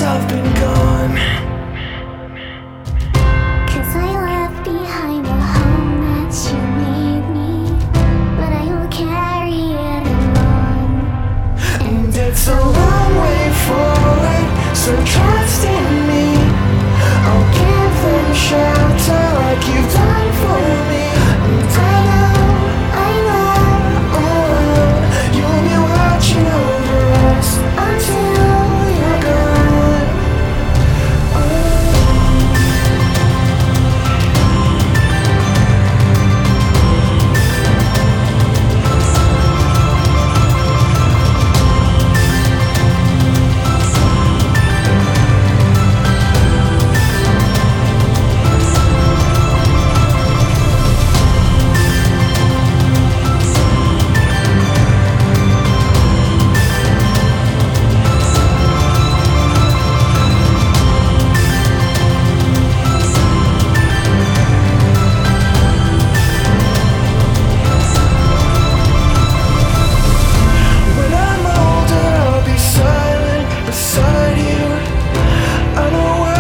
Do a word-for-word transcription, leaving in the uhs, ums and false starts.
I've been gone. Cause I left behind the home that you made me, but I will carry it along. And it's a long way forward, so trust in me. I'll give them shelter like you've done for me. And I know, I know, oh, you'll be watching over us until you're gone. When I'm older, I'll be silent beside you. I know